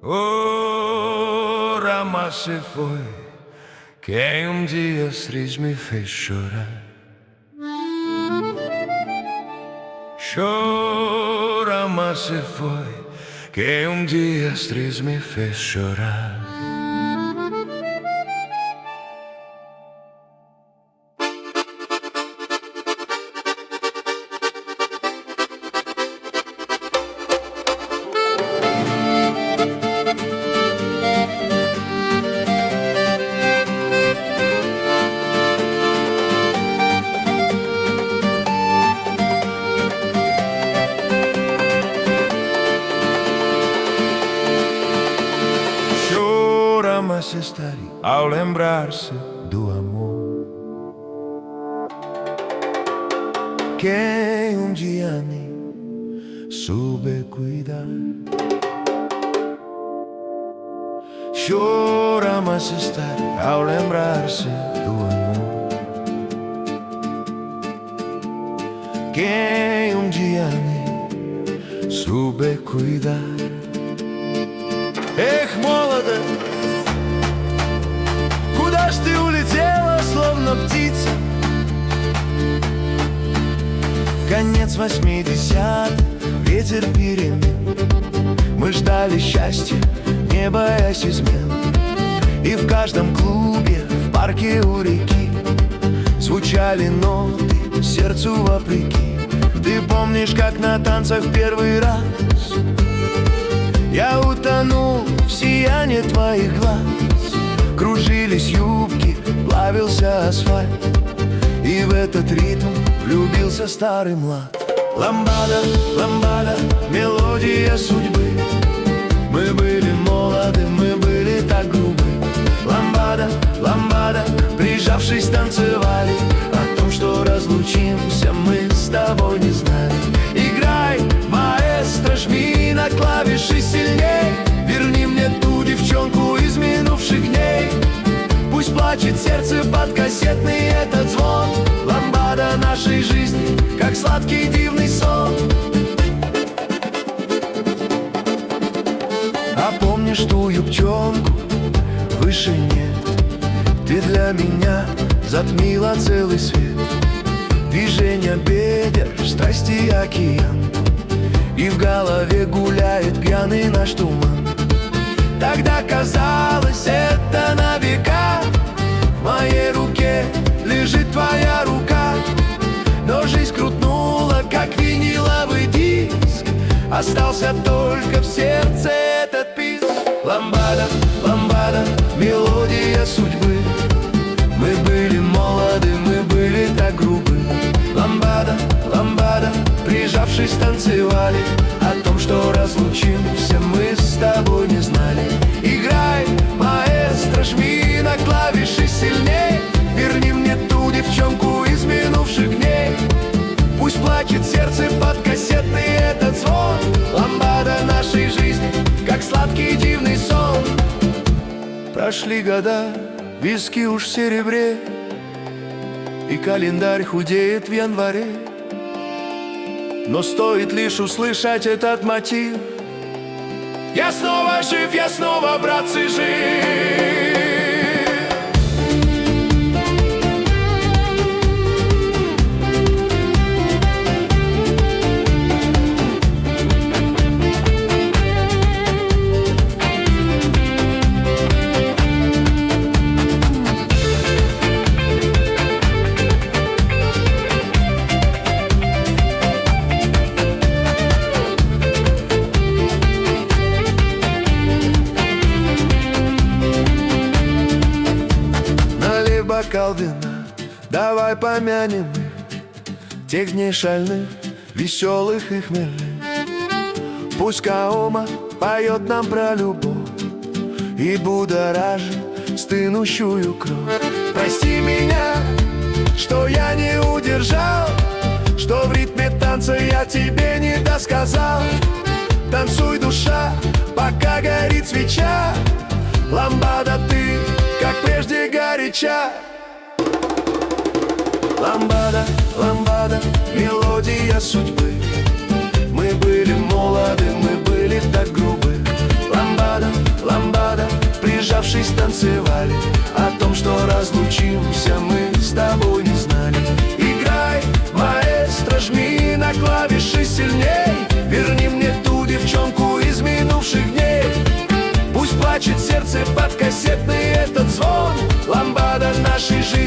Ora ma se foi che un dia stris mi fez chorar. Chora, mas se foi que um dia stris me fez chorar. Mas estaria ao lembrar-se do amor. Quem um dia nem soube cuidar. Chora, mas estaria ao lembrar-se do amor. Quem um dia nem soube cuidar. Эх, молодая, куда ж ты улетела, словно птица? Конец 80-х, ветер перемен. Мы ждали счастья, не боясь измен. И в каждом клубе, в парке у реки звучали ноты сердцу вопреки. Ты помнишь, как на танцах в первый раз я утонул в сиянии твоих глаз? Кружились юбки, плавился асфальт, и в этот ритм влюбился старый млад. Ламбада, ламбада, мелодия судьбы. Мы были молоды, мы были так грубы. Ламбада, ламбада, прижавшись, танцевали. О том, что разлучимся, мы с тобой не знали. Играй, маэстро, жми на клавиши сильней. Верни мне ту девчонку из минувших дней. Пусть плачет сердце под кассетный этот звон. Ламбада нашей жизни, как сладкий дивный сон. А помнишь ту юбчонку? Выше нет. Ты для меня затмила целый свет. Движение бедер, страсти океан. И в голове гуляет пьяный наш туман. Тогда казалось, это на века. В моей руке лежит твоя рука. Но жизнь крутнула, как виниловый диск. Остался только в сердце этот писк. Ламбада, ламбада, мелодия судьбы. Мы были молоды, мы были так грубы. Ламбада, ламбада, прижавшись, танцевали. О том, что разлучимся, мы с тобой не знали. Играй, маэстро, жми на клавиши сильней. Верни мне ту девчонку из минувших дней. Пусть плачет сердце под кассетный этот звон. Ламбада нашей жизни, как сладкий дивный сон. Прошли года, виски уж в серебре, и календарь худеет в январе. Но стоит лишь услышать этот мотив. Я снова жив, я снова, братцы, жив. Бокал вина, давай помянем их, тех дней шальных, веселых и хмельных. Пусть Каома поет нам про любовь и будоражит стынущую кровь. Прости меня, что я не удержал, что в ритме танца я тебе не досказал. Танцуй, душа, пока горит свеча. Ламбада, ты, как прежде, горяча. Ламбада, ламбада, мелодия судьбы. Мы были молоды, мы были так грубы. Ламбада, танцевали, о том, что разлучимся мы с тобой не знали. Играй, маэстро, жми на клавиши сильней, верни мне ту девчонку из минувших дней. Пусть плачет сердце под кассетный этот звон, ламбада нашей жизни